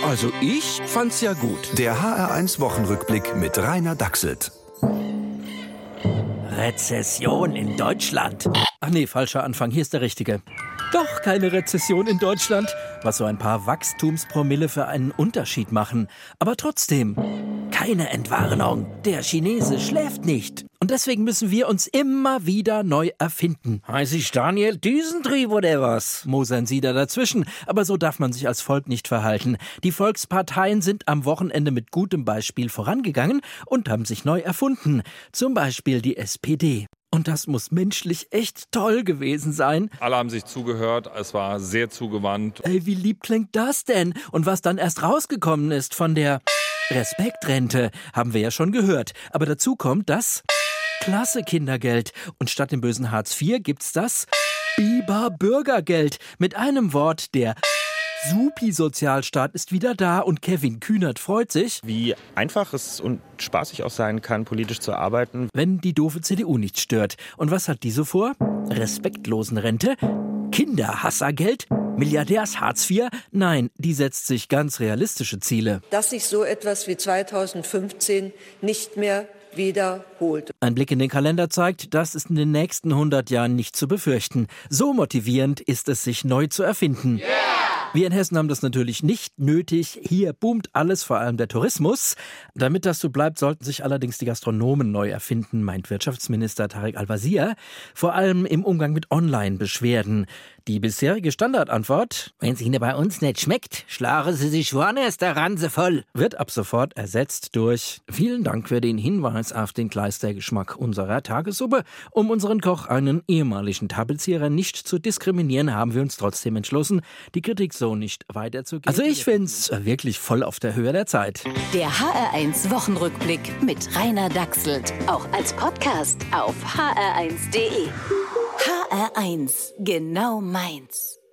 Also ich fand's ja gut. Der HR1-Wochenrückblick mit Rainer Dachselt. Rezession in Deutschland. Ach nee, falscher Anfang, hier ist der richtige. Doch keine Rezession in Deutschland, was so ein paar Wachstumspromille für einen Unterschied machen. Aber trotzdem, keine Entwarnung. Der Chinese schläft nicht. Und deswegen müssen wir uns immer wieder neu erfinden. Heiß ich Daniel Düsentrieb oder was? Mosern Sie da dazwischen. Aber so darf man sich als Volk nicht verhalten. Die Volksparteien sind am Wochenende mit gutem Beispiel vorangegangen und haben sich neu erfunden. Zum Beispiel die SPD. Und das muss menschlich echt toll gewesen sein. Alle haben sich zugehört, es war sehr zugewandt. Ey, wie lieb klingt das denn? Und was dann erst rausgekommen ist von der Respektrente, haben wir ja schon gehört. Aber dazu kommt das klasse Kindergeld. Und statt dem bösen Hartz IV gibt's das Biber-Bürgergeld. Mit einem Wort, der Supi-Sozialstaat ist wieder da und Kevin Kühnert freut sich, wie einfach es und spaßig auch sein kann, politisch zu arbeiten, wenn die doofe CDU nicht stört. Und was hat die so vor? Respektlosenrente? Kinderhassergeld? Milliardärs-Hartz IV? Nein, die setzt sich ganz realistische Ziele. Dass sich so etwas wie 2015 nicht mehr wiederholt. Ein Blick in den Kalender zeigt, das ist in den nächsten 100 Jahren nicht zu befürchten. So motivierend ist es, sich neu zu erfinden. Yeah! Wir in Hessen haben das natürlich nicht nötig. Hier boomt alles, vor allem der Tourismus. Damit das so bleibt, sollten sich allerdings die Gastronomen neu erfinden, meint Wirtschaftsminister Tarek Al-Wazir. Vor allem im Umgang mit Online-Beschwerden. Die bisherige Standardantwort, wenn es Ihnen bei uns nicht schmeckt, schlagen Sie sich woanders der Ranse voll, wird ab sofort ersetzt durch vielen Dank für den Hinweis auf den Kleistergeschmack unserer Tagessuppe. Um unseren Koch, einen ehemaligen Tapezierer, nicht zu diskriminieren, haben wir uns trotzdem entschlossen, die Kritik so nicht weiterzugeben. Also ich find's wirklich voll auf der Höhe der Zeit. Der HR1 Wochenrückblick mit Rainer Dachselt. Auch als Podcast auf hr1.de. HR1, genau meins.